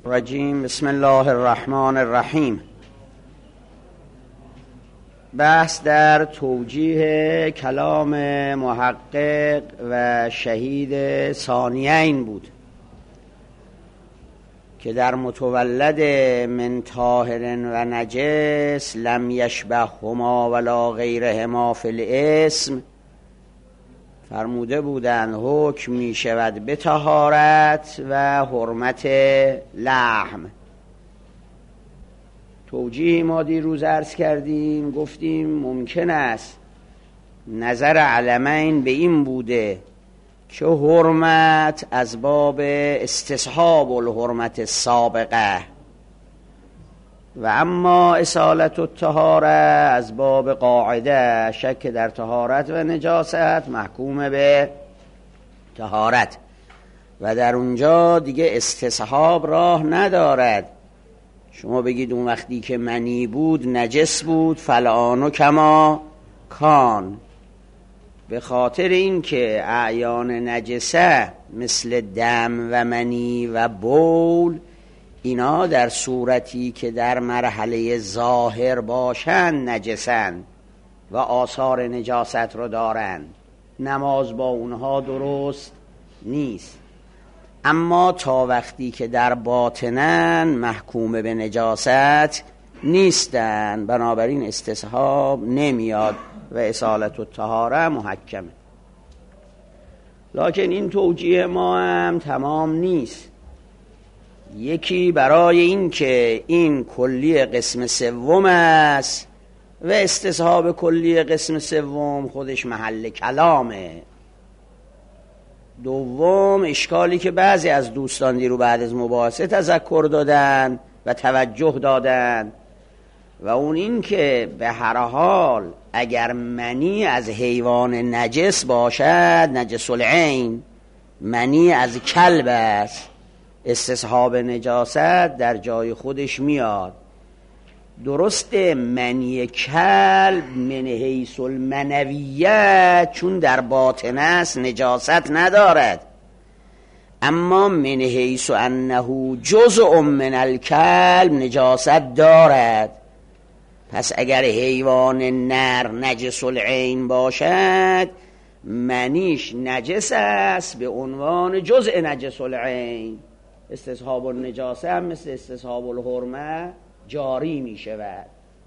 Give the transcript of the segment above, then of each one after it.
رجیم. بسم الله الرحمن الرحیم. بحث در توجیه کلام محقق و شهید ثانیین بود که در متولد من طاهر و نجس لم یشبههما ولا غیرهما فی الاسم فرموده بودند حکم می شود به طهارت و حرمت لحم. توجیه ما دیروز عرض کردیم، گفتیم ممکن است نظر علمین به این بوده که حرمت از باب استصحاب الحرمت السابقه و اما اصالت الطهاره از باب قاعده شک در طهارت و نجاست محکوم به طهارت و در اونجا دیگه استصحاب راه ندارد. شما بگید اون وقتی که منی بود نجس بود فلانو کما کان، به خاطر این که اعیان نجسه مثل دم و منی و بول اینا در صورتی که در مرحله ظاهر باشند نجسند و آثار نجاست رو دارند، نماز با اونها درست نیست. اما تا وقتی که در باطنن محکوم به نجاست نیستن، بنابراین استصحاب نمیاد و اصالت الطهاره محکمه. لکن این توجیه ما هم تمام نیست. یکی برای این که این کلی قسم سوم است و استصحاب کلی قسم سوم خودش محل کلامه. دوم اشکالی که بعضی از دوستان دیرو بعد از مباحثه تذکر دادن و توجه دادن و اون این که به هر حال اگر منی از حیوان نجس باشد نجس العین، منی از کلب است، استصحاب نجاست در جای خودش میاد. درسته منی کلب من حیث المنویت چون در باطن است نجاست ندارد، اما من حیث انه جزء من الکلب نجاست دارد. پس اگر حیوان نر نجس العین باشد منیش نجس است به عنوان جزء نجس العین، استصحاب النجاسه هم مثل استصحاب الحرمه جاری می شود.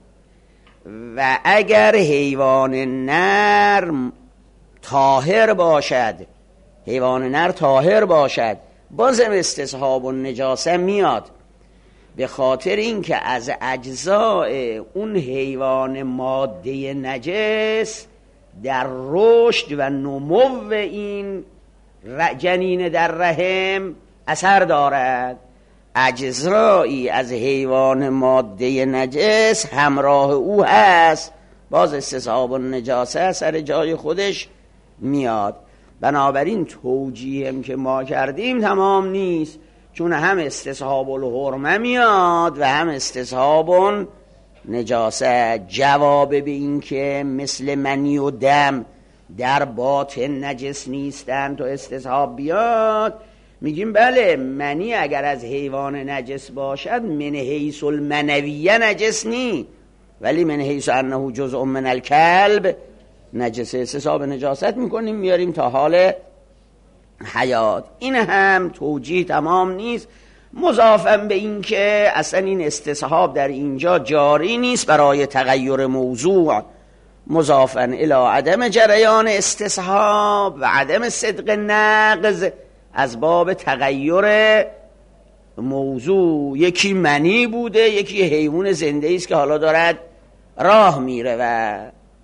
و اگر حیوان نر طاهر باشد، حیوان نر طاهر باشد بازم استصحاب النجاسه میاد، به خاطر اینکه از اجزاء اون حیوان ماده نجس در رشد و نمو این جنین در رحم اثر دارد. اجزایی از حیوان ماده نجس همراه او هست، باز استصحاب النجاسه سر جای خودش میاد. بنابراین توجیه هم که ما کردیم تمام نیست، چون هم استصحاب الحرمه میاد و هم استصحاب نجاسه. جواب به این که مثل منی و دم در باطن نجس نیستن تو استصحاب بیاد، میگیم بله منی اگر از حیوان نجس باشد من حیث المنویه نجس نی، ولی من حیث انه جزء من الکلب نجس، استصحاب نجاست میکنیم میاریم تا حال حیات. این هم توجیه تمام نیست، مضافاً به این که اصلا این استصحاب در اینجا جاری نیست برای تغییر موضوع، مضافاً الی عدم جریان استصحاب و عدم صدق نقض از باب تغییر موضوع. یکی منی بوده، یکی حیوان زنده است که حالا دارد راه میره. و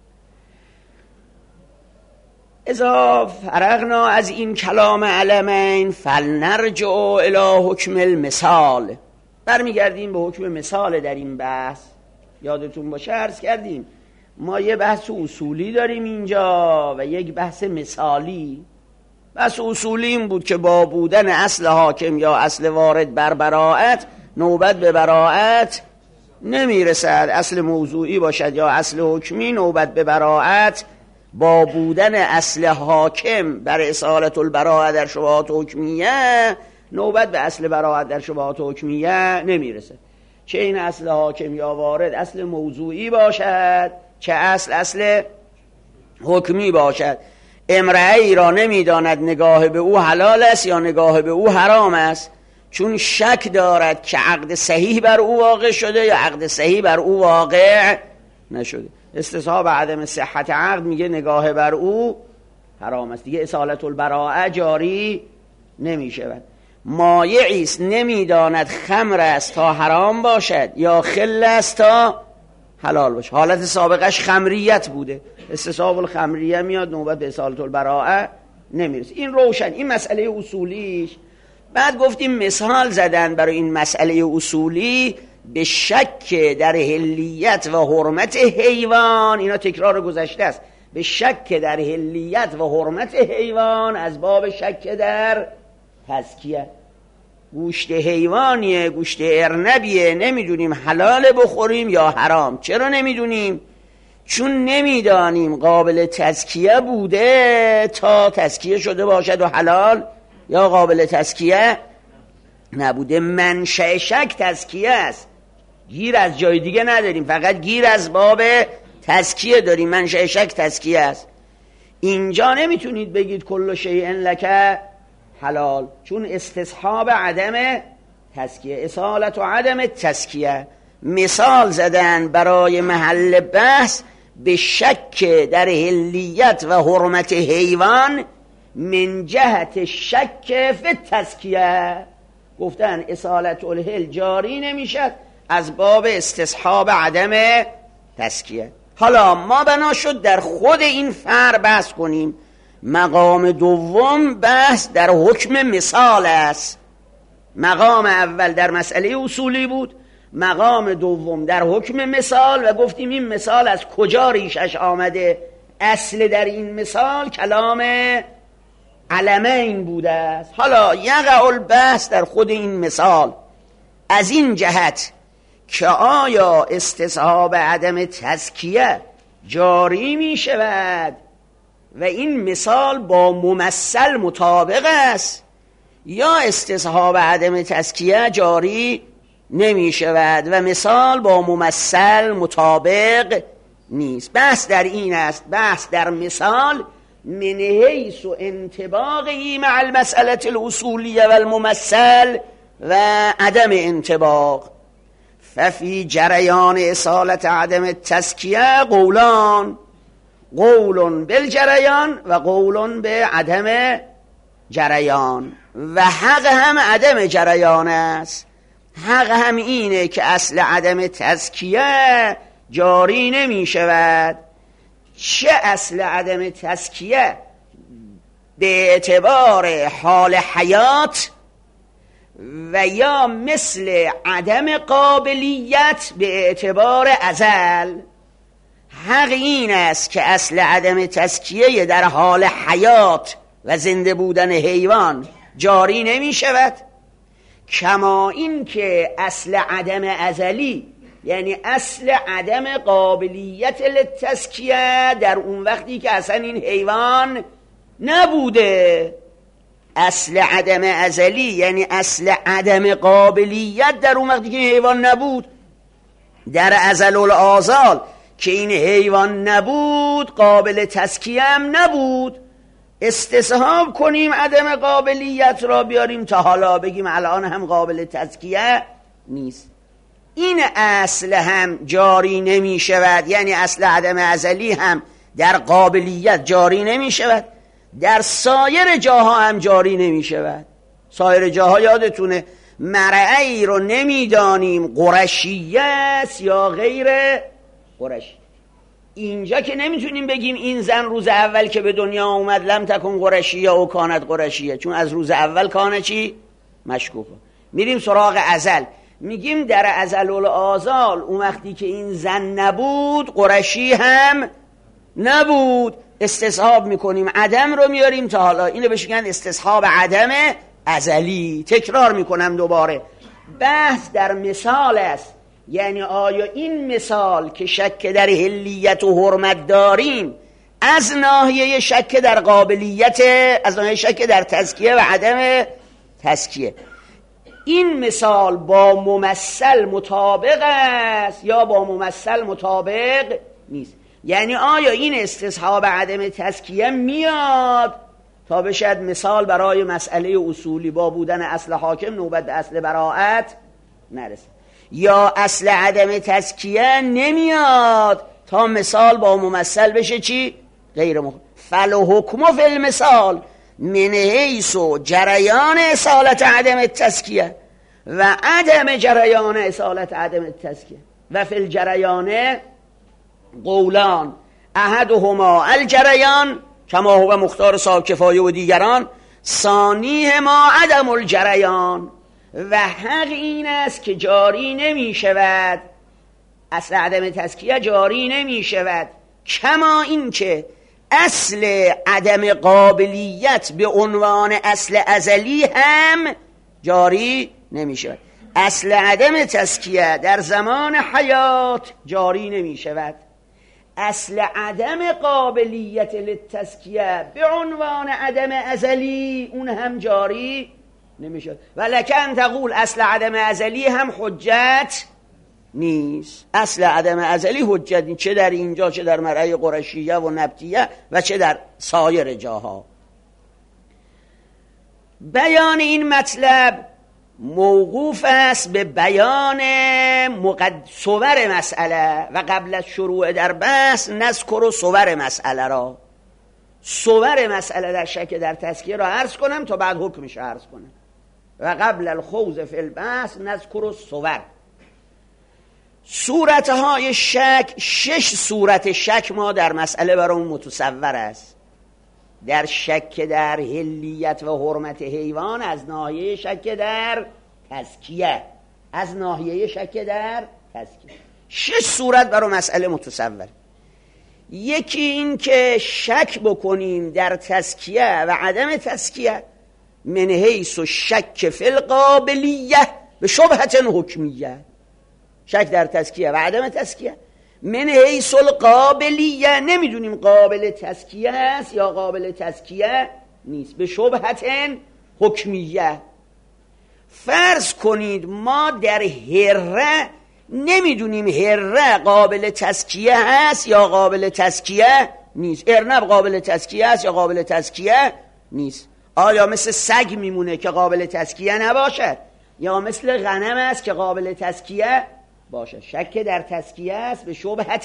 اذا فرغنا از این کلام علمین فلنرجع الی حکم المثال، برمیگردیم به حکم مثال در این بحث. یادتون باشه عرض کردیم ما یه بحث اصولی داریم اینجا و یک بحث مثالی. بحث اصولی این بود که با بودن اصل حاکم یا اصل وارد بر براءت نوبت به براءت نمیرسد، اصل موضوعی باشد یا اصل حکمی نوبت به براءت با بودن اصل حاکم بر اصالت البراءه در شبهات حکمیه نوبت به اصل براءت در شبهات حکمیه نمیرسه. چه این اصل حاکم یا وارد اصل موضوعی باشد، چه اصل حکمی باشد. امرأه ای را نمیداند نگاه به او حلال است یا نگاه به او حرام است، چون شک دارد که عقد صحیح بر او واقع شده یا عقد صحیح بر او واقع نشده. استصحاب عدم صحت عقد میگه نگاه بر او حرام است، دیگه اصالت البراءه جاری نمیشود. مایعی است نمیداند خمر است تا حرام باشد یا خل است تا حلال باشد. حالت سابقش خمریت بوده، استصحاب الخمریه میاد، نوبت به اصالت البراءه نمیرسه. این روشن، این مسئله اصولیش. بعد گفتیم مثال زدن برای این مسئله اصولی به شک در حلیت و حرمت حیوان. اینا تکرار گذشته است. به شک در حلیت و حرمت حیوان از باب شک در تزکیه. گوشت حیوانیه، گوشت ارنبیه، نمیدونیم حلال بخوریم یا حرام. چرا نمیدونیم؟ چون نمیدانیم قابل تزکیه بوده تا تزکیه شده باشد و حلال، یا قابل تزکیه نبوده. منشأ شک تزکیه است، گیر از جای دیگه نداریم، فقط گیر از باب تزکیه داریم. منشأ شک تزکیه است. اینجا نمیتونید بگید کل شیء لک حلال، چون استصحاب عدم تزکیه، اصالت و عدم تزکیه. مثال زدن برای محل بحث به شک در حلیت و حرمت حیوان من جهت شک فی تزکیه. گفتن اصالت الحل جاری نمیشد از باب استصحاب عدم تزکیه. حالا ما بنا شد در خود این فرع بحث کنیم. مقام دوم بحث در حکم مثال است. مقام اول در مسئله اصولی بود، مقام دوم در حکم مثال. و گفتیم این مثال از کجا ریشش آمده؟ اصل در این مثال کلام علمین بوده است. حالا یقع البحث در خود این مثال از این جهت که آیا استصحاب عدم تزکیه جاری می شود و این مثال با ممثل مطابق است، یا استصحاب عدم تزکیه جاری نمی شود و مثال با ممثل مطابق نیست. بحث در این است، بحث در مثال من حیث انطباقی مع المسئله الاصولیه و الممثل و عدم انطباق. ففی جریان اصالت عدم تزکیه قولان، قول بالجریان و قول به عدم جریان. و حق هم عدم جریان است. حق هم اینه که اصل عدم تزکیه جاری نمی شود. چه اصل عدم تزکیه؟ به اعتبار حال حیات و یا مثل عدم قابلیت به اعتبار ازل. حق این است که اصل عدم تزکیه در حال حیات و زنده بودن حیوان جاری نمی شود، کما این که اصل عدم ازلی یعنی اصل عدم قابلیت للتزکیه در اون وقتی که اصلا این حیوان نبوده. اصل عدم ازلی یعنی اصل عدم قابلیت در اون وقتی که این حیوان نبود. در ازل الآزال که این حیوان نبود قابل تزکیه هم نبود. استصحاب کنیم عدم قابلیت را بیاریم تا حالا بگیم الان هم قابل تزکیه نیست. این اصل هم جاری نمی شود، یعنی اصل عدم ازلی هم در قابلیت جاری نمی شود، در سایر جاها هم جاری نمی شود. سایر جاها یادتونه مرعی رو نمیدانیم قرشیه است یا غیر قرشی. اینجا که نمیتونیم بگیم این زن روز اول که به دنیا اومد لم تکن قرشیه او کانت قرشیه، چون از روز اول کانه چی؟ مشکوکه. میریم سراغ ازل، میگیم در ازل الآزال اون وقتی که این زن نبود قرشی هم نبود. استصحاب میکنیم عدم رو میاریم تا حالا. اینو بهش میگن استصحاب عدم ازلی. تکرار میکنم دوباره، بحث در مثال است. یعنی آیا این مثال که شک در حلیت و حرمت داریم از ناحیه شک در قابلیت، از ناحیه شک در تزکیه و عدم تزکیه. این مثال با ممثل مطابق است یا با ممثل مطابق نیست. یعنی آیا این استصحاب عدم تزکیه میاد تا بشد مثال برای مسئله اصولی با بودن اصل حاکم نوبت به اصل براءت نرسه، یا اصل عدم تزکیه نمیاد تا مثال با ممثل بشه چی؟ غیر مخالف. فالحکم فی المثال من حیث جریان اصالت عدم تزکیه و عدم جریان اصالت عدم تزکیه و فی الجریان قولان احدهما الجریان کما هو مختار صاحب کفایه و دیگران، ثانیهما عدم الجریان. و حق این است که جاری نمی شود، اصل عدم تزکیه جاری نمی شود، کما این که اصل عدم قابلیت به عنوان اصل ازلی هم جاری نمی شود. اصل عدم تزکیه در زمان حیات جاری نمی شود، اصل عدم قابلیت للتزکیه به عنوان عدم ازلی اون هم جاری نمیشد. ولکن تقول اصل عدم ازلی هم حجت نیست. اصل عدم ازلی حجت نیست، چه در اینجا چه در مرعی قرشیه و نبتیه و چه در سایر جاها. بیان این مطلب موقوف است به بیان صور مسئله و قبل از شروع در بحث نذکر صور مسئله را. صور مسئله در شک در تزکیه را عرض کنم تا بعد حکمش عرض کنم. و قبل الخوض فی البحث نذکر صور. صورتهای شک، 6 صورت شک ما در مسئله برامون متصور است. در شک در حلیت و حرمت حیوان از ناحیه شک در تزکیه، از ناحیه شک در تزکیه 6 صورت برای مسئله متصور. یکی این که شک بکنیم در تزکیه و عدم تزکیه من حیث شک فی القابلیه به شبهت حکمیه. شک در تزکیه و عدم تزکیه من حیث القابلیه، نمیدونیم قابل تزکیه است یا قابل تزکیه نیست، به شبهت حکمیه. فرض کنید ما در هره نمیدونیم هره قابل تزکیه است یا قابل تزکیه نیست، ارنب قابل تزکیه است یا قابل تزکیه نیست. آیا مثل سگ میمونه که قابل تزکیه نباشد یا مثل غنم است که قابل تزکیه باشه؟ شک در تزکیه است به شبهت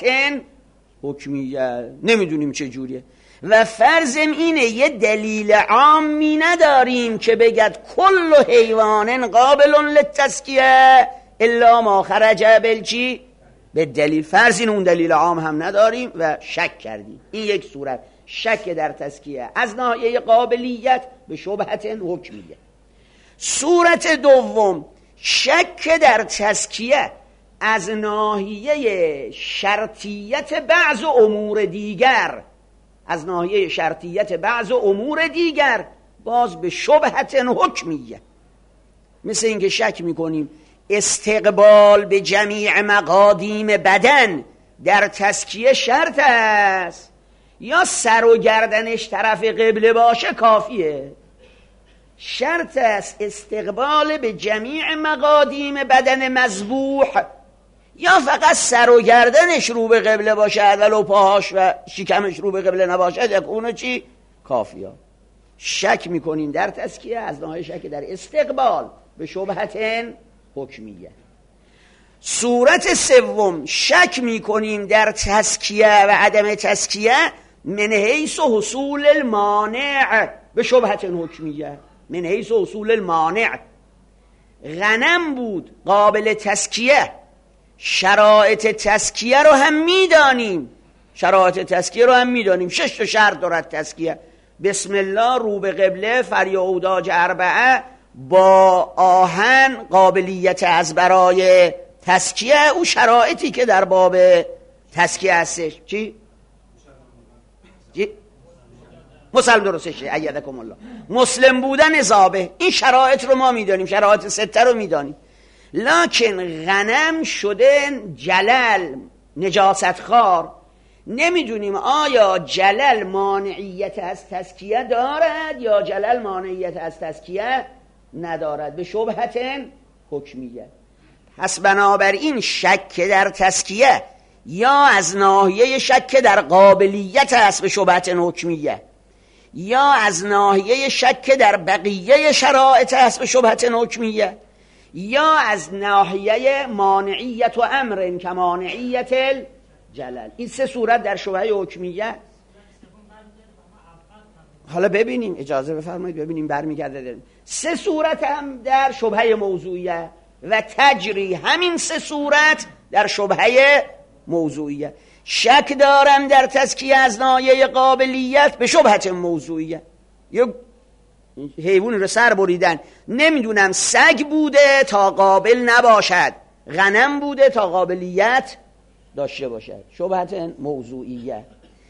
حکمیه، نمیدونیم چه جوریه. و فرضم اینه یه دلیل عامی نداریم که بگد کل حیوان قابل للتزکیه الا ما خرج بالچی به دلیل. فرض این اون دلیل عام هم نداریم و شک کردیم. این یک صورت شک در تزکیه از ناحیه قابلیت به شبهت حکمیه. صورت دوم شک در تزکیه از ناحیه شرطیت بعض امور دیگر، از ناحیه شرطیت بعض امور دیگر باز به شبهت حکمیه. مثل اینکه شک میکنیم استقبال به جمیع مقادیم بدن در تزکیه شرط است یا سر و گردنش طرف قبله باشه کافیه. شرط است استقبال به جمیع مقادیم بدن مذبوح یا فقط سر و گردنش رو به قبله باشه ولو پاهاش و شکمش رو به قبله نباشه اونو چی؟ کافیه. شک میکنیم در تزکیه از ناحیه شک در استقبال به شبهت حکمیه. صورت سوم شک میکنیم در تزکیه و عدم تزکیه من حیث حصول المانع به شبهت حکمیه. من حیث حصول المانع غنم بود قابل تزکیه، شرایط تزکیه رو هم میدانیم، شرایط تزکیه رو هم میدانیم 6 شرط دارد تزکیه. بسم الله، رو به قبله، فریاداج اربعه، با آهن قابلیت از برای تزکیه. او شرایطی که در باب تزکیه هستش چی؟ مسلم درستش ایدکم الله، مسلم بودن زابه، این شرایط رو ما میدانیم، شرایط 6 رو میدانیم. لکن غنم شده جلل نجاست خار، نمیدونیم آیا جلل مانعیت از تزکیه دارد یا جلل مانعیت از تزکیه ندارد، به شبهت حکمیه. پس بنابراین شک در تزکیه یا از ناحیه شک در قابلیت است به شبهت حکمیه، یا از ناحیه شک در بقیه شرایط است به شبهت حکمیه، یا از ناحیه مانعیت و امر که مانعیت الجلل. این سه صورت در شبهه حکمیه. حالا ببینیم، اجازه بفرمایید ببینیم برمیگرده. سه صورت هم در شبهه موضوعیه و تجری همین سه صورت در شبهه موضوعیه. شک دارم در تزکیه از ناحیه قابلیت به شبهت موضوعیه. یک حیوانی رو سر بریدن، نمیدونم سگ بوده تا قابل نباشد، غنم بوده تا قابلیت داشته باشد، شبهت موضوعیه.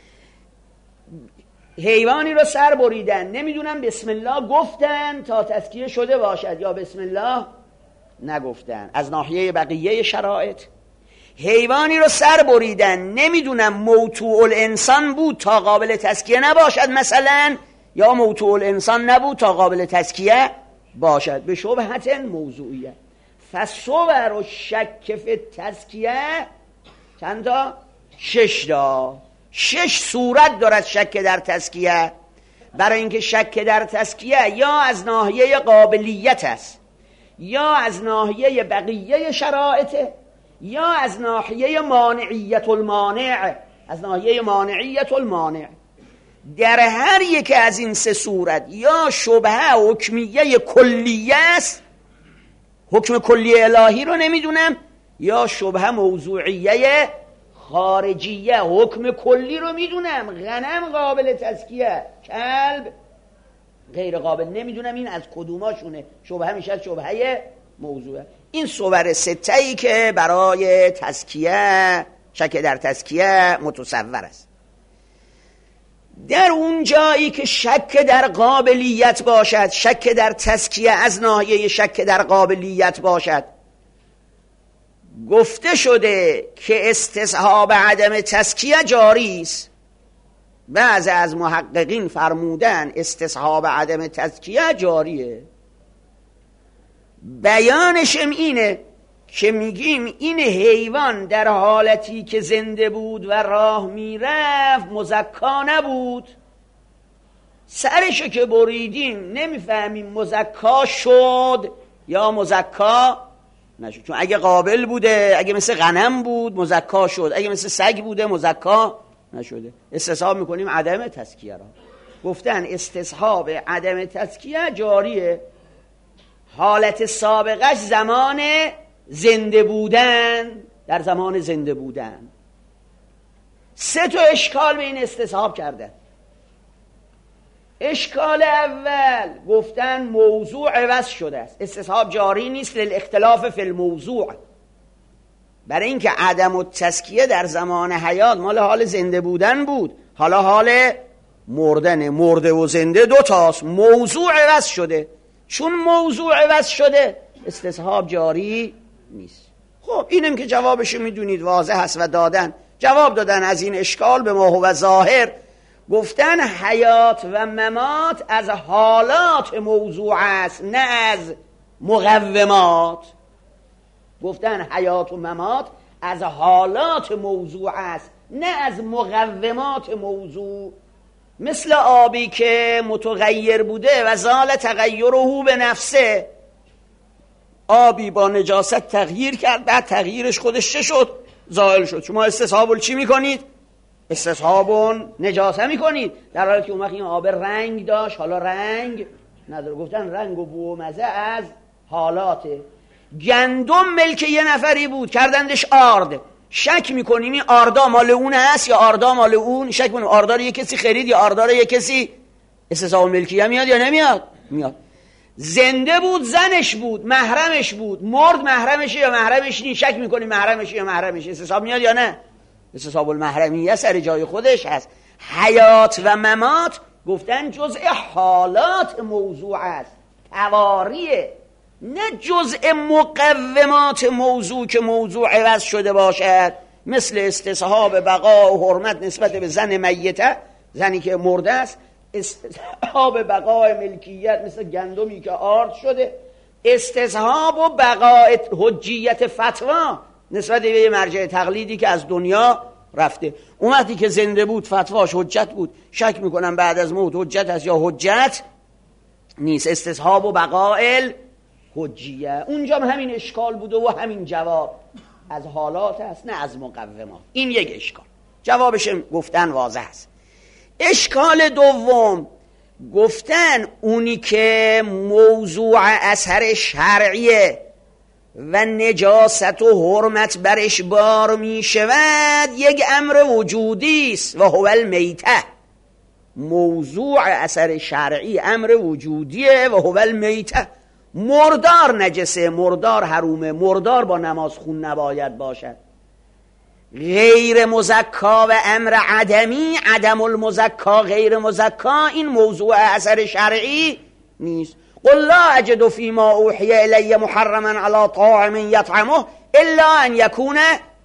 حیوانی رو سر بریدن، نمیدونم بسم الله گفتن تا تزکیه شده باشد یا بسم الله نگفتن، از ناحیه بقیه شرایط. حیوانی رو سر بریدن، نمیدونم موتوع الانسان بود تا قابل تزکیه نباشد مثلا، یا موتوع الانسان نبود تا قابل تزکیه باشد، به شبهت موضوعیه. فصور و شک فی تزکیه چند تا؟ 6 تا. 6 صورت دارد شک در تزکیه. برای اینکه شک در تزکیه یا از ناحیه قابلیت است، یا از ناحیه بقیه شرایطه، یا از ناحیه مانعیت المانع، از ناحیه مانعیت المانع. در هر یک از این سه صورت یا شبهه حکمیه کلیه است، حکم کلی الهی رو نمیدونم، یا شبهه موضوعیه خارجیه، حکم کلی رو میدونم، غنم قابل تزکیه، کلب غیر قابل، نمیدونم این از کدوماشونه، شبهه میشه شبهه موضوعه. این صور سته‌ای که برای تزکیه، شک در تزکیه متصور است. در اون جایی که شک در قابلیت باشد، شک در تزکیه از ناحیه شک در قابلیت باشد، گفته شده که استصحاب عدم تزکیه جاری است. بعضی از محققین فرمودن استصحاب عدم تزکیه جاریه. بیانشم اینه که میگیم این حیوان در حالتی که زنده بود و راه میرفت مزکا نبود، سرشو که بریدیم نمیفهمیم مزکا شد یا مزکا نشد. چون اگه قابل بوده، اگه مثل غنم بود مزکا شد، اگه مثل سگ بوده مزکا نشده. استصحاب میکنیم عدم تزکیه را. گفتن استصحاب عدم تزکیه جاریه. حالت سابقش زمان زنده بودن، در زمان زنده بودن. 3 تا اشکال به این استصحاب کردن. اشکال اول گفتن موضوع عوض شده است، استصحاب جاری نیست للاختلاف فی الموضوع. برای اینکه عدم التزکیه در زمان حیات مال حال زنده بودن بود، حالا حال مردن، مرده و زنده 2 تاست، موضوع عوض شده. چون موضوع عوض شده استصحاب جاری نیست. خب اینم که جوابشو میدونید واضح هست و دادن جواب دادن از این اشکال به ما هو ظاهر. گفتن حیات و ممات از حالات موضوع است نه از مقومات. گفتن حیات و ممات از حالات موضوع است نه از مقومات موضوع. مثل آبی که متغیر بوده و زال تغیره به نفسه، آبی با نجاست تغییر کرد، بعد تغییرش خودش چه شد؟ زائل شد. شما استصحابون چی میکنید؟ استصحابون نجاسه میکنید، در حالی که اون وقت این آب رنگ داشت حالا رنگ نداره. گفتن رنگ و بو و مزه از حالاته. گندم ملک یه نفری بود، کردندش آرد. شک میکنیم این آردا مال اون هست یا آردا مال اون؟ شک میکنیم آردا رو یه کسی خرید یا آردا رو یه کسی استصحاب ملکیه میاد یا نمیاد؟ میاد. زنده بود، زنش بود، محرمش بود، مرد محرمشه یا محرمش نیست؟ شک میکنیم محرمشه یا محرمشه، استصحاب میاد یا نه؟ استصحاب المحرمیه سر جای خودش هست. حیات و ممات گفتن جزء حالات موضوع است، تواریه، نه جزء مقومات موضوع که موضوع عوض شده باشد. مثل استصحاب بقا و حرمت نسبت به زن میته، زنی که مرده است، استصحاب بقای ملکیت مثل گندمی که آرد شده، استصحاب و بقای حجیت فتوا نسبت به یه مرجع تقلیدی که از دنیا رفته. اون وقتی که زنده بود فتواش حجت بود، شک میکنم بعد از موت حجت هست یا حجت نیست. استصحاب و بقای حجیه، اونجا همین اشکال بوده و همین جواب از حالات هست نه از مقومات. این یک اشکال، جوابش گفتن واضح است. اشکال دوم گفتن اونی که موضوع اثر شرعیه و نجاست و حرمت برش بار می شود یک امر وجودی است و هو المیته. موضوع اثر شرعی امر وجودیه و هو المیته. مردار نجسه، مردار حرومه، مردار با نماز خون نباید باشد. غیر مزکا و امر عدمی، عدم المزکا غیر مزکا، این موضوع اثر شرعی نیست. قل لا اجد فيما اوحی الی محرما علی طاعم یطعمه الا ان یکون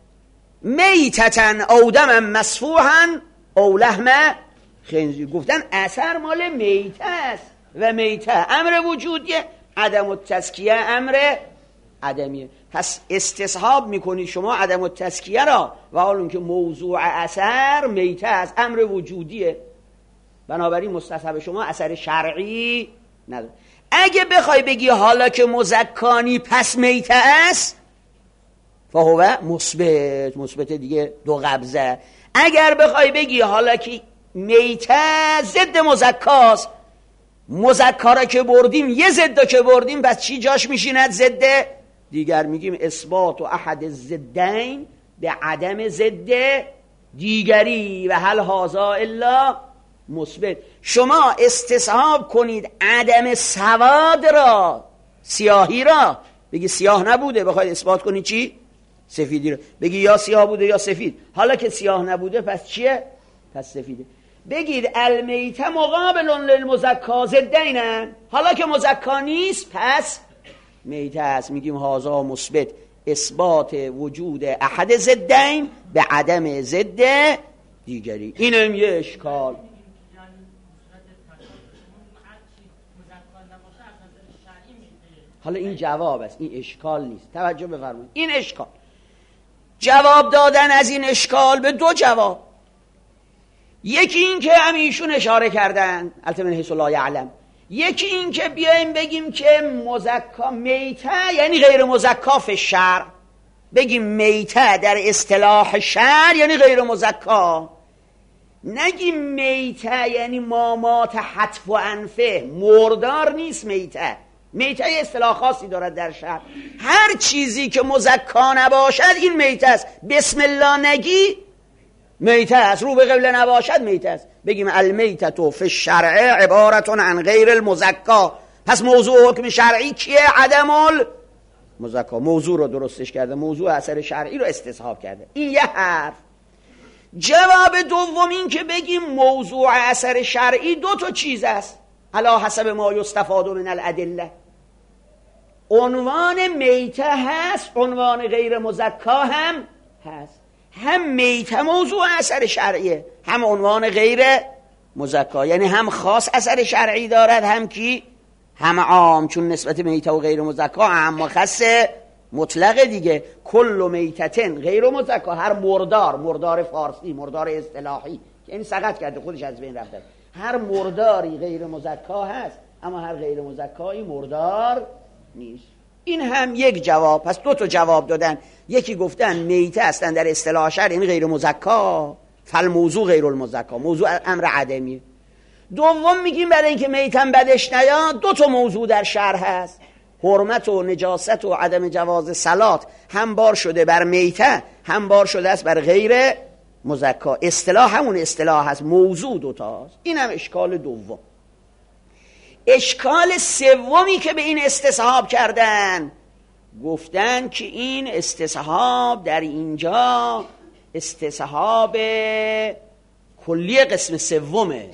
میتة او دما مسفوحا او لحم خنزیر. گفتن اثر مال میته است و میته امر وجودیه، عدم التزکیه امر عدمیه. پس استصحاب میکنی شما عدم التزکیه را و حال که موضوع اثر میته است، امر وجودیه، بنابراین مستصحب شما اثر شرعی نداره. اگه بخوای بگی حالا که مزکانی پس میته است فهو مثبت دیگه دو قبضه. اگر بخوای بگی حالا که میته ضد مزکاست، مزکا را که بردیم یه ضد که بردیم، پس چی جاش میشیند؟ ضد دیگر. میگیم اثبات و احد الضدین به عدم ضد دیگری و هل هذا الا مثبت. شما استصحاب کنید عدم سواد را، سیاهی را، بگی سیاه نبوده، بخواید اثبات کنید چی؟ سفیدی را، بگی یا سیاه بوده یا سفید. حالا که سیاه نبوده پس چیه؟ پس سفیده. بگید المیته مقابل للمزکا ضدینن، حالا که مزکا نیست پس میته است. میگیم هازا مثبت، اثبات وجود احد ضدین به عدم ضد دیگری. اینم یه اشکال. حالا این جواب است، این اشکال نیست، توجه بفرمایید. این اشکال، جواب دادن از این اشکال به دو جواب. یکی این که همیشون اشاره کردن البته من حیث لا یعلم، یکی این که بیایم بگیم که مزکا میته یعنی غیر مزکا فی الشرع، بگیم میته در اصطلاح شرع یعنی غیر مزکا، نگیم میته یعنی مامات حتف و انفه، مردار نیست میته. میته اصطلاح خاصی دارد در شرع، هر چیزی که مزکا نباشد این میته است. بسم الله نگی میته است، رو به قبله نباشد میته است. بگیم المیته فی الشرع عبارت عن غیر المزکا، پس موضوع حکم شرعی کیه؟ عدم المزکا. موضوع رو درستش کرده، موضوع اثر شرعی رو استصحاب کرده. این یه حرف. جواب دوم این که بگیم موضوع اثر شرعی دو تا چیز است علی حسب ما یستفاد من الادله. عنوان میته هست، عنوان غیر مزکا هم هست. هم میته موضوع اثر شرعیه، هم عنوان غیر مزکا، یعنی هم خاص اثر شرعی دارد هم کی؟ هم عام، چون نسبت میته و غیر مزکا عام و خاص مطلق دیگه. کل میتتن غیر مزکا، هر مردار، مردار فارسی، مردار اصطلاحی که این سقط کرده خودش از بین رفته، هر مرداری غیر مزکا هست، اما هر غیر مزکایی مردار نیست. این هم یک جواب. پس دو تا جواب دادن. یکی گفتن میته هستن در اصطلاح شرع یعنی غیر مزکا، فالموضوع غیر المزکا، موضوع امر عدمیه. دوم میگیم برای اینکه میتم بدش نیاد دو تا موضوع در شرع هست، حرمت و نجاست و عدم جواز صلات هم بار شده بر میته، هم بار شده است بر غیر مزکا. اصطلاح همون اصطلاح هست، موضوع دوتاست. این هم اشکال دوم. اشکال سومی که به این استصحاب کردن، گفتن که این استصحاب در اینجا استصحاب کلی قسم سومه.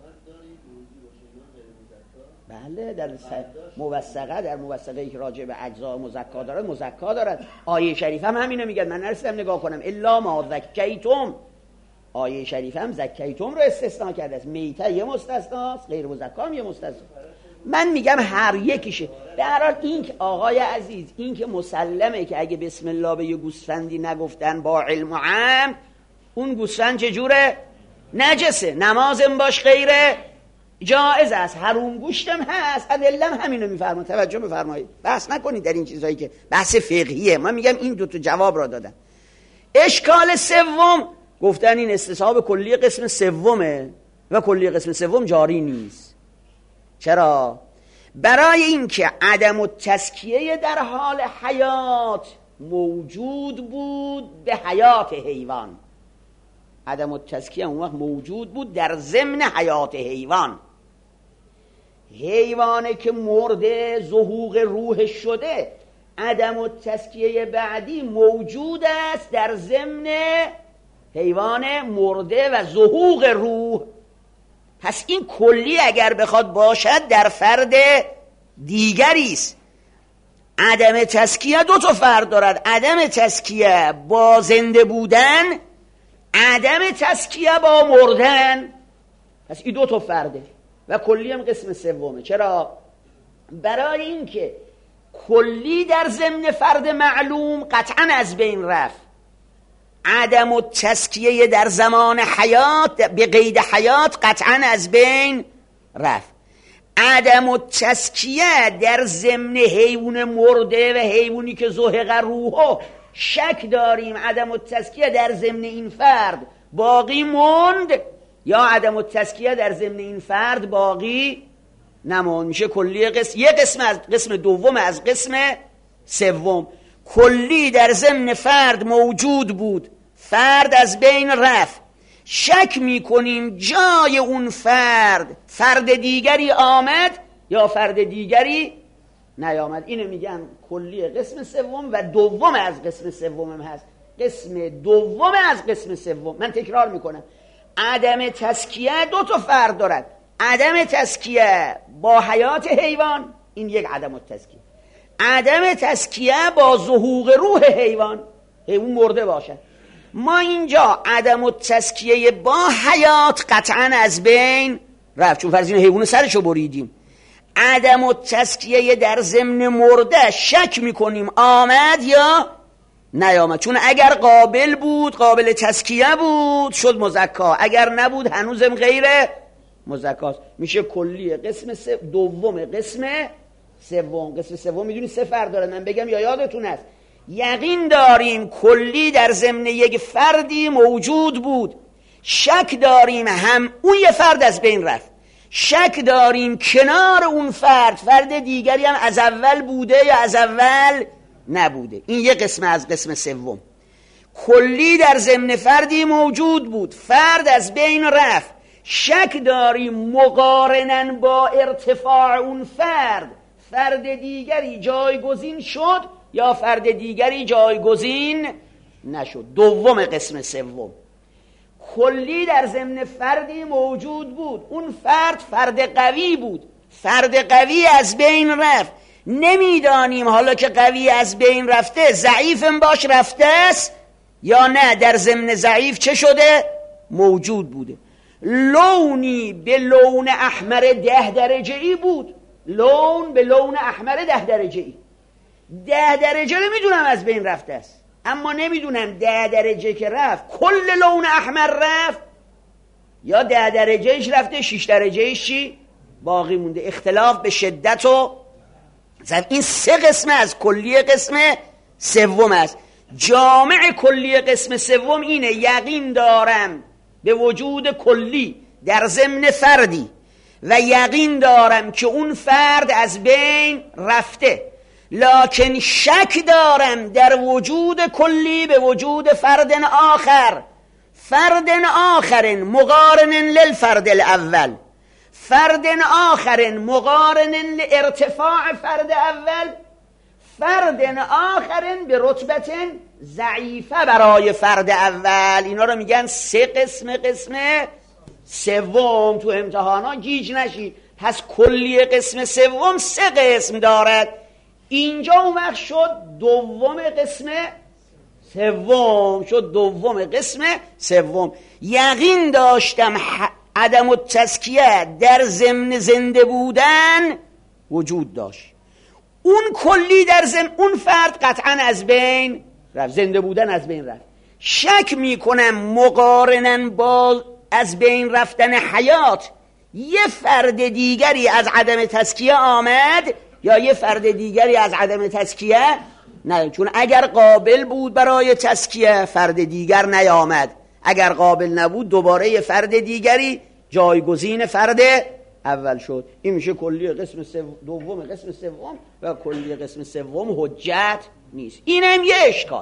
بله، در موثقه، در موثقه‌ای که راجع به اجزاء مزکا دارد، مزکا دارد. آیه شریف هم همینو میگه، من نرسیدم نگاه کنم الا ما ذکیتم، آیه شریف هم زکیتم رو استثناء کرده است. میته یه مستثناست، غیر مزکا هم یه مستثنا. من میگم هر یکیشه. به هر حال این که آقای عزیز، این که مسلمه که اگه بسم الله به یه گوسفندی نگفتن با علم و عمد، اون گوسفند چجوره؟ نجسه، نمازم باش غیره جائز است، حروم گوشتم هست. ادلم همینو میفرما. توجه بفرمایید، بحث نکنید در این چیزایی که بحث فقهیه. من میگم این دو تا جواب را دادم. اشکال سوم گفتن این استصحاب کلی قسم سومه و کلی قسم سوم جاری نیست. چرا؟ برای اینکه عدم التزکیه در حال حیات موجود بود به حیات حیوان. عدم التزکیه اون وقت موجود بود در ضمن حیات حیوان. حیوانه که مرده زهوق روحش شده، عدم التزکیه بعدی موجود است در ضمن حیوان مرده و زهوق روح. پس این کلی اگر بخواد باشد در فرد دیگری است. عدم تزکیه دو تا فرد دارد: عدم تزکیه با زنده بودن، عدم تزکیه با مردن. پس این دو تا فرده و کلی هم قسم سومه. چرا؟ برای اینکه کلی در ضمن فرد معلوم قطعا از بین رفت. عدم التزکیه در زمان حیات به قید حیات قطعا از بین رفت. عدم التزکیه در ضمن حیوان مرده و حیوانی که زهق روحه شک داریم عدم التزکیه در ضمن این فرد باقی موند یا عدم التزکیه در ضمن این فرد باقی نموند. میشه کلی قسم، یه قسم از قسم دوم از قسم سوم. کلی در ضمن فرد موجود بود، فرد از بین رفت، شک میکنیم جای اون فرد دیگری آمد یا فرد دیگری نیامد. اینو میگن کلی قسم سوم و دوم از قسم سوم هم هست. قسم دوم از قسم سوم، من تکرار میکنم، عدم تزکیه دو تا فرد دارد: عدم تزکیه با حیات حیوان، این یک عدم التزکیه. عدم تزکیه با ظهور روح حیوان مرده باشد. ما اینجا عدم التزکیه با حیات قطعا از بین رفت، چون فرض این حیوان سرشو بریدیم. عدم التزکیه در ضمن مرده شک میکنیم آمد یا نیامد، چون اگر قابل بود، قابل تزکیه بود، شد مزکا، اگر نبود هنوزم غیر مزکاست. میشه کلی قسم دوم قسم سوم. قسم سوم میدونی سه فرد داره، من بگم یا یادتون است؟ یقین داریم کلی در ضمن یک فردی موجود بود، شک داریم هم اون یه فرد از بین رفت، شک داریم کنار اون فرد دیگری هم از اول بوده یا از اول نبوده. این یه قسم از قسم سوم. کلی در ضمن فردی موجود بود، فرد از بین رفت، شک داریم مقارناً با ارتفاع اون فرد دیگری جایگزین شد یا فرد دیگری جایگزین نشد. دوم قسم سوم. کلی در ضمن فردی موجود بود، اون فرد قوی بود، فرد قوی از بین رفت، نمیدانیم حالا که قوی از بین رفته ضعیفم باش رفته است یا نه در ضمن ضعیف چه شده؟ موجود بوده. لونی به لون احمر 10 درجه‌ای بود، لون به لون احمر 10 درجه‌ای. 10 درجه رو میدونم از بین رفته است، اما نمیدونم 10 درجه که رفت کل لون احمر رفت یا 10 درجهش رفته 6 درجهش چی باقی مونده. اختلاف به شدت و این سه قسم از کلی قسم سوم است. جامع کلی قسم سوم اینه: یقین دارم به وجود کلی در ضمن فردی و یقین دارم که اون فرد از بین رفته، لکن شک دارم در وجود کلی به وجود فرد آخر مقارن للفرد الاول، فرد آخر مقارن لارتفاع فرد اول، فرد آخر به رتبت ضعیفه برای فرد اول. اینا رو میگن سه قسم سوم. تو امتحانا گیج نشید. پس کلی قسم سوم سه قسم دارد. اینجا اون وقت شد دوم قسم سوم شد، دوم قسم سوم. یقین داشتم عدم التزکیه در ضمن زنده بودن وجود داشت. اون کلی در ضمن، اون فرد قطعا از بین رفت، زنده بودن از بین رفت. شک میکنم مقارنن با از بین رفتن حیات یه فرد دیگری از عدم تزکیه آمد یا یه فرد دیگری از عدم تزکیه نه، چون اگر قابل بود برای تزکیه فرد دیگر نیامد، اگر قابل نبود دوباره یه فرد دیگری جایگزین فرد اول شد. این میشه کلی قسم دوم قسم سوم و کلی قسم سوم حجت نیست. اینم یه اشکال.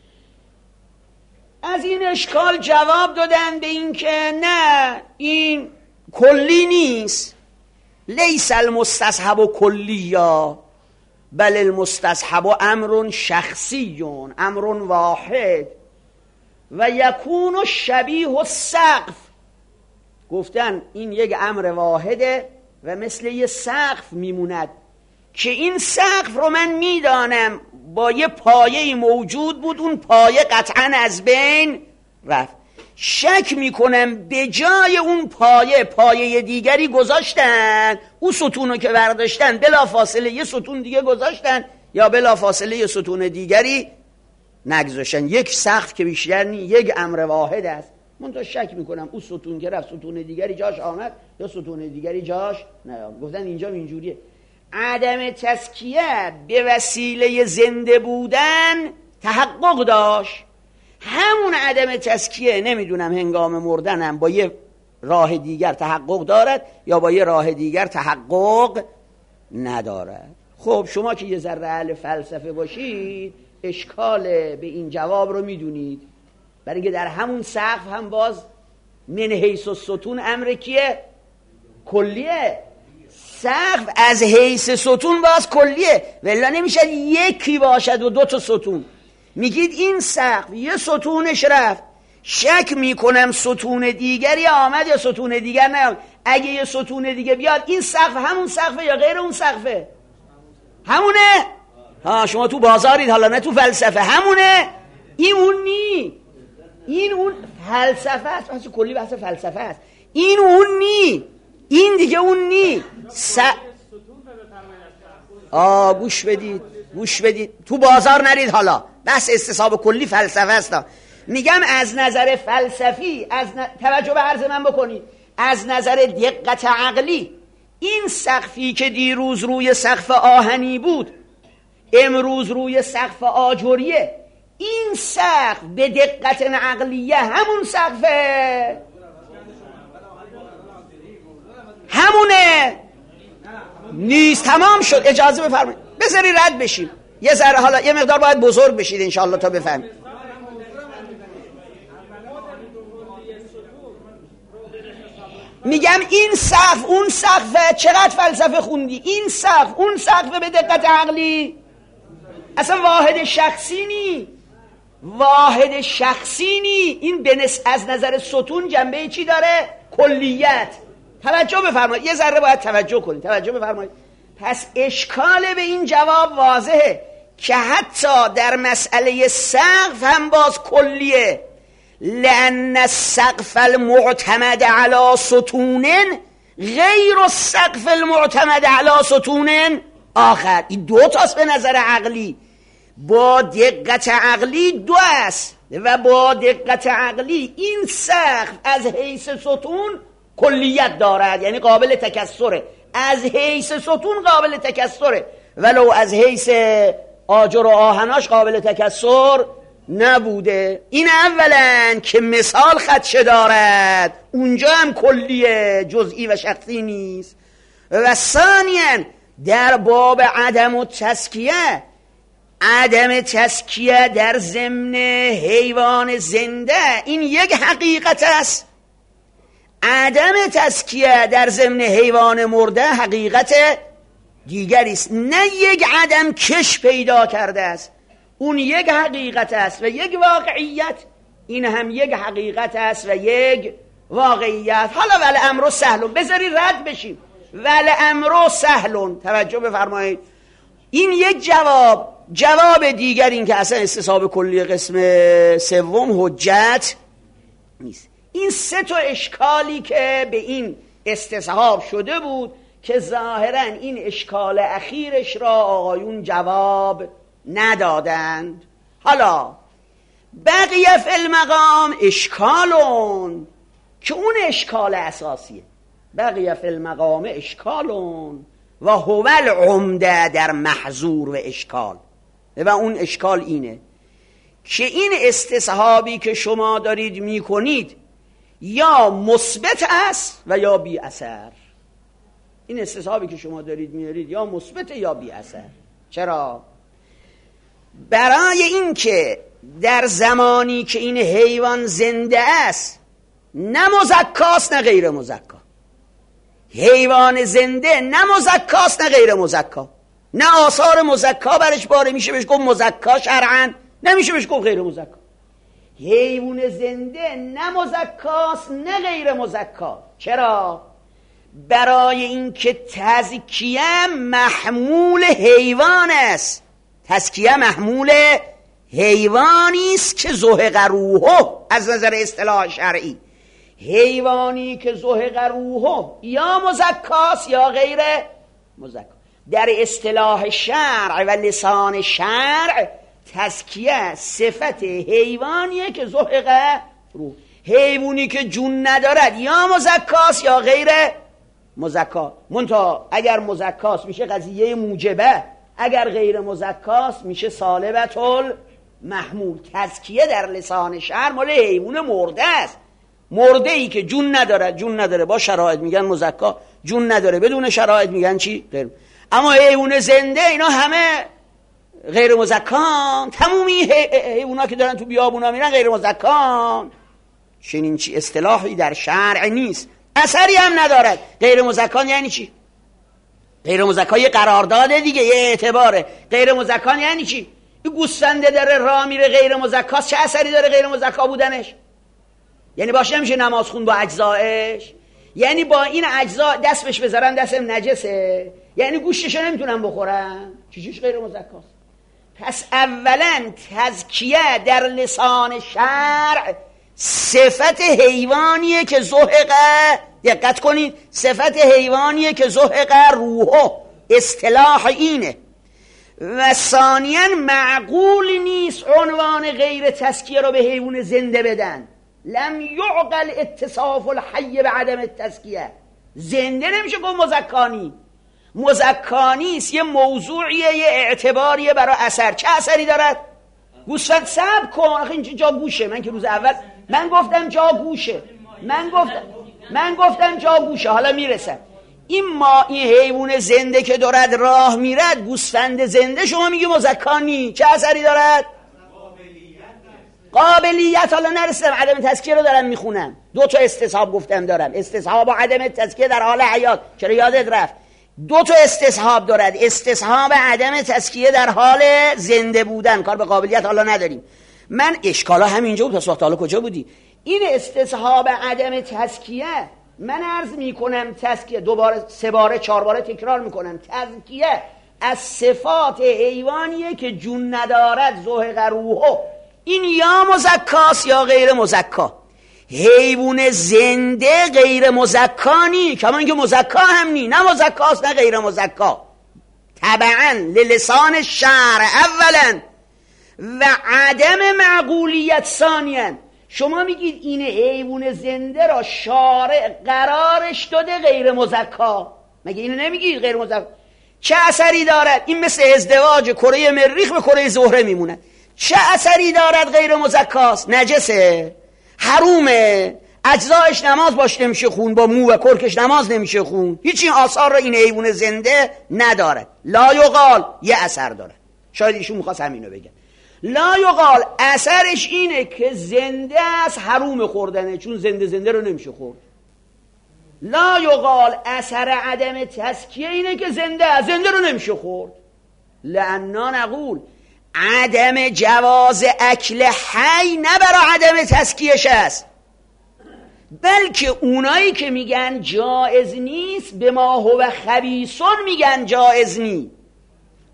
از این اشکال جواب دادن به این که نه، این کلی نیست. لیس المستصحب کلیا بل المستصحب امر شخصی، امر واحد و یکون شبیه السقف. گفتن این یک امر واحده و مثل یه سقف میموند که این سقف رو من میدانم با یه پایه موجود بود، اون پایه قطعا از بین رفت. شک میکنم به جای اون پایه دیگری گذاشتن، اون ستون رو که برداشتن بلا فاصله یه ستون دیگه گذاشتن یا بلا فاصله یه ستون دیگری نگذاشتن. یک سقف که بیشتر نی، یک امر واحد است. من تا شک میکنم اون ستون که رفت ستون دیگری جاش آمد یا ستون دیگری جاش نیامد. گفتن اینجا اینجوریه. عدم تزکیه به وسیله زنده بودن تحقق داشت. همون عدم تزکیه نمیدونم هنگام مردنم با یه راه دیگر تحقق دارد یا با یه راه دیگر تحقق ندارد. خب شما که یه ذره اهل فلسفه باشید اشکال به این جواب رو میدونید، برای اینکه در همون سقف هم باز من حیث الستون امر کیه؟ کلیه. سقف از حیث ستون باز کلیه، ولی نمیشه یکی باشد و دو تا ستون. میگید این سقف یه ستونش رفت، شک میکنم ستون دیگری آمد یا ستون دیگر نیامد. اگه یه ستون دیگه بیاد این سقف همون سقفه یا غیر اون سقفه؟ همونه. ها شما تو بازارید حالا، نه تو فلسفه. همونه. این اون نی، این اون فلسفه است. بحث کلی بحث فلسفه است. این اون نی، این دیگه اون نی. گوش بدید تو بازار نرید. حالا بحث استصحاب کلی فلسفه است. میگم از نظر فلسفی، توجه به عرض من بکنید، از نظر دقت عقلی این سقفی که دیروز روی سقف آهنی بود امروز روی سقف آجریه، این سقف به دقت عقلیه همون سقفه، همونه نیست. تمام شد. اجازه بفرمایید بذاری رد بشیم یه ذره. حالا یه مقدار باید بزرگ بشید انشاءالله تا بفهمید. میگم این سقف اون سقفه. چقدر فلسفه خوندی؟ این سقف اون سقفه به دقت عقلی. اصلا واحد شخصی نی، واحد شخصی نی. این از نظر ستون جنبه چی داره؟ کلیت. توجه بفرمایید یه ذره باید توجه کنید. توجه بفرمایید. پس اشکال به این جواب واضحه که حتی در مسئله سقف هم باز کلیه. لأن السقف المعتمد على ستون غیر السقف المعتمد على ستون آخر. این دو تاست به نظر عقلی. با دقت عقلی دو است و با دقت عقلی این سقف از حیث ستون کلیت دارد، یعنی قابل تکسره. از حیث ستون قابل تکسره، ولو از حیث آجر و آهناش قابل تکسر نبوده. این اولا که مثال خدشه دارد، اونجا هم کلیه، جزئی و شخصی نیست. و ثانیاً در باب عدم التزکیه، عدم تزکیه در ضمن حیوان زنده این یک حقیقت است. عدم تزکیه در ضمن حیوان مرده حقیقت دیگری است، نه یک عدم کش پیدا کرده است. اون یک حقیقت است و یک واقعیت، این هم یک حقیقت است و یک واقعیت. حالا ول امر سهلون، بذاری رد بشیم. ول امر سهلون، توجه بفرمایید. این یک جواب جواب دیگر این که اصلا استصحاب کلی قسم سوم حجت نیست. این سه تا اشکالی که به این استصحاب شده بود که ظاهرا این اشکال اخیرش را آقایون جواب ندادند. حالا بقیه فی المقام اشکالون که اون اشکال اساسیه. بقیه فی المقام اشکالون و هو العمده در محظور و اشکال. و اون اشکال اینه که این استصحابی که شما دارید میکنید یا مثبت است و یا بی اثر. این استصحابی که شما دارید میارید یا مثبت یا بی اثر. چرا؟ برای اینکه در زمانی که این حیوان زنده است نه مزکاست نه غیر مزکا. حیوان زنده نه مزکاست نه غیر مزکا، نه آثار مزکا برش باره میشه بهش گفت مزکا شرعاً، نمیشه بهش گفت غیر مزکا. حیوان زنده نه مزکاست نه غیر مزکا. چرا؟ برای اینکه تزکیه محمول حیوان است. تزکیه محمول حیوانی است که زهق روحه از نظر اصطلاح شرعی. حیوانی که زهق روحه یا مزکاست یا غیر مزکا. در اصطلاح شرع و لسان شرع تزکیه صفت حیوانیه که زهق روح. حیوانی که جون ندارد یا مزکاست یا غیر مزکا. منتها اگر مزکاست میشه قضیه موجبه، اگر غیر مزکاست میشه سالبت المحمول. تزکیه در لسان شرع مال حیوان مرده است. مرده ای که جون نداره با شرایط میگن مزکا، جون نداره بدون شرایط میگن چی؟ غیر. اما حیوان زنده اینا همه غیر مزکان. تمومی حیونا که دارن تو بیابونا میرن غیر مزکان. چنین چی اصطلاحی در شرع نیست، اثری هم ندارد. غیر مزکان یعنی چی؟ غیر مزکا یه قرارداد دیگه، یه اعتباره. غیر مزکان یعنی چی؟ این گوسفنده داره راه میره غیر مزکاست، چه اثری داره غیر مزکا بودنش؟ یعنی باشه نمیشه نماز خون با اجزایش؟ یعنی با این اجزا دست بهش بذارن دستم نجسه؟ یعنی گوشتش نمیتونم بخورم؟ چیش غیر مزکاست؟ پس اولا تزکیه در لسان شرع صفت حیوانیه که زهقه، دقت کنید، صفت حیوانیه که زهقه روحه، اصطلاح اینه. و ثانیاً معقول نیست عنوان غیر تزکیه رو به حیوان زنده بدن. لم یعقل اتصاف الحی به عدم التزکیه. زنده نمیشه گفت مزکانی. مزکانی است، یه موضوعیه، یه اعتباریه برای اثر. چه اثری دارد؟ گوسفند صبر کن، آخه این جا گوشه. من که روز اول من گفتم جا گوشه، من گفتم جا گوشه، حالا میرسم. این حیوان زنده که دارد راه میرد، گوسفند زنده، شما میگی مزکانی، چه اثری دارد؟ قابلیت. حالا نرسیدم، عدم تزکیه رو دارم میخونم. دو تا استصحاب گفتم دارم، استصحاب و عدم تزکیه در حال حیات. چرا یادت رفت؟ دو تا استصحاب دارد، استصحاب عدم تزکیه در حال زنده بودن، کار به قابلیت حالا نداریم. من اشکالا همینجا بود، پس وقت حالا کجا بودی؟ این استصحاب عدم تزکیه، من عرض میکنم تزکیه، دوباره، سه باره، چهار باره تکرار میکنم، تزکیه از صفات حیوانیه که جون ندارد، زهق روحه. این یا مزکاست یا غیر مزکا. حیوان زنده غیر مزکانی، کما اینکه مزکا هم نه مزکاست نه غیر مزکا. طبعا للسان شرع اولا و عدم معقولیت ثانیا. شما میگید این حیوان زنده را شارع قرارش داده غیر مزکا، مگه اینو نمیگید غیر مزکا؟ چه اثری دارد؟ این مثل ازدواج کره مریخ به کره زهره میمونه. چه اثری دارد؟ غیر مزکاست، نجسه، حرومه، اجزایش نماز باش نمیشه خون، با مو و کرکش نماز نمیشه خون. هیچ این آثار را این حیوان زنده ندارد. لا یقال یه اثر دارد. شاید ایشون میخواست همینو بگن. لا یقال اثرش اینه که زنده است، حروم خوردنه، چون زنده رو نمیشه خورد. لا یقال اثر عدم تزکیه اینه که زنده رو نمیشه خورد. لأننا نقول عدم جواز اکل حی نه برای عدم تزکیهش است، بلکه اونایی که میگن جائز نیست به ما هو خبیثون میگن جائز نیست.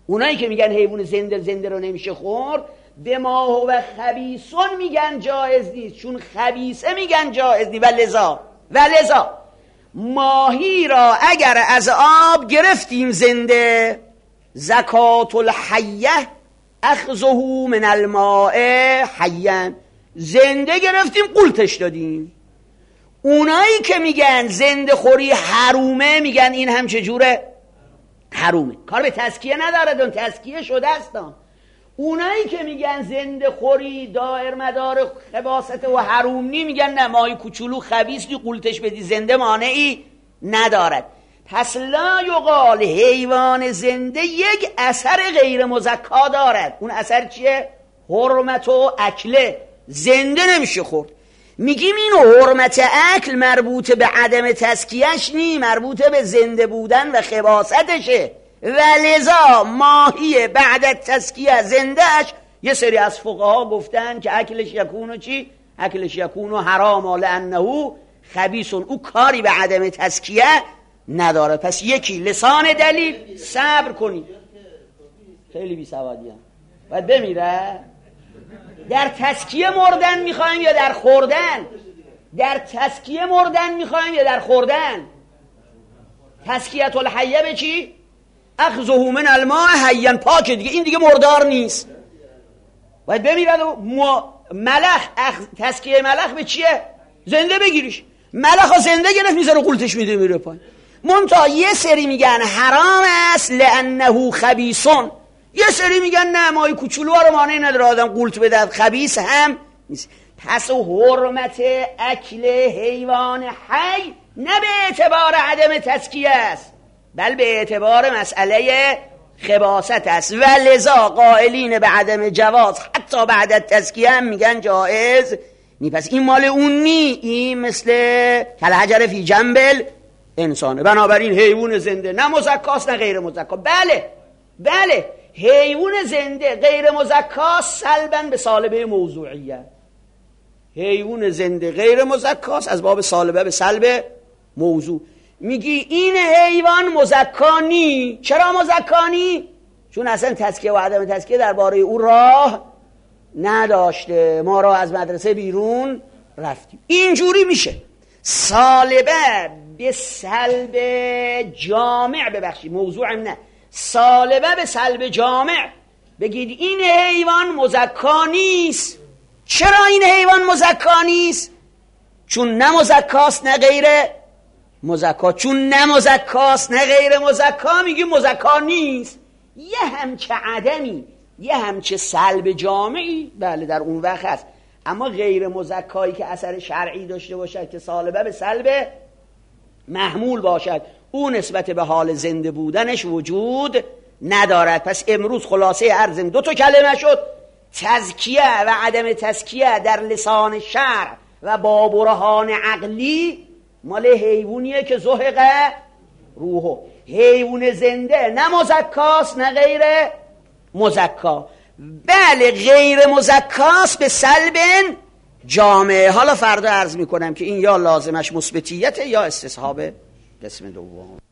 اونایی که میگن حیوان زنده رو نمیشه خورد، به ما هو خبیثون میگن جایز نیست، چون خبیثه میگن جایز نیست. و لذا ماهی را اگر از آب گرفتیم زنده، زکات الحیه اخذه من الماء حیا، زنده گرفتیم قولتش دادیم. اونایی که میگن زنده خوری حرومه میگن این هم چجوره؟ حرومه. کار به تزکیه نداره، دون تزکیه شده است. اونایی که میگن زنده خوری دائر مدار خباثت و حروم نی، میگن نه، ماهی کوچولو خبیث نی، قولتش بدی زنده مانعی ندارد. پس لا یقال حیوان زنده یک اثر غیر مزکا دارد. اون اثر چیه؟ حرمت و اکله، زنده نمیشه خورد. میگیم اینو حرمت اکل مربوط به عدم تزکیهش نی، مربوط به زنده بودن و خباثتشه. و لذا ماهی بعد از تزکیه زندهش، یه سری از فقها گفتن که اکلش یکونو چی؟ اکلش یکونو حراما لانه خبیثون، او کاری به عدم تزکیه نداره. پس یکی لسان دلیل، صبر کنی. خیلی بی سوادی هم باید بمیره. در تزکیه مردن میخوایم یا در خوردن؟ در تزکیه مردن میخوایم یا در خوردن؟ تزکیت الحیه به چی؟ اخذه من الماء حیا، پاکه دیگه، این دیگه مردار نیست، باید بمیرد. و ملخ، تزکیه ملخ به چیه؟ زنده بگیریش. ملخ ها زنده گرفت میذاره قولتش میده میره پایین. منتها یه سری میگن حرام است لانه خبیثون، یه سری میگن نه، ماهی کوچولو رو مانعی نداره آدم قولت بده، خبیث هم نیست. پس حرمت اکل حیوان حی نه به اعتبار عدم تزکیه است، بل به اعتبار مسئله خباثت است. و لذا قائلین به عدم جواز حتی بعد از تزکیه هم میگن جائز نی. پس این مال اون نی، این مثل کالحجر فی جنب انسانه. بنابراین حیوان زنده نه مزکاست نه غیر مزکا. بله حیوان زنده غیر مزکاست سلبا به سالبه موضوعیه. حیوان زنده غیر مزکاست از باب سالبه به سلب موضوع. میگی این حیوان مزکانی. چرا مزکانی؟ چون اصلا تزکیه و عدم تزکیه درباره او راه نداشته، ما را از مدرسه بیرون رفتیم. اینجوری میشه سالبه به سلب جامع، ببخشید موضوعم نه، سالبه به سلب جامع بگید این حیوان مزکا نیست. چرا این حیوان مزکا نیست؟ چون نه مزکاست نه غیر مزکا. چون نه مزکاست نه غیر مزکا میگی مزکا نیست. یه همچه عدمی، یه همچه سلب جامعی بله در اون وقت هست، اما غیر مزکایی که اثر شرعی داشته باشد که سالبه به سلب محمول باشد، اون نسبت به حال زنده بودنش وجود ندارد. پس امروز خلاصه عرضم 2 کلمه شد: تزکیه و عدم تزکیه در لسان شرع و با برهان عقلی مال حیوانیه که زهقه روحو. حیوان زنده نه مزکاست نه غیر مزکا. بله غیر مزکاست به سلب جامعه. حالا فردا عرض میکنم که این یا لازمش مثبتیته یا استصحاب قسم دوم.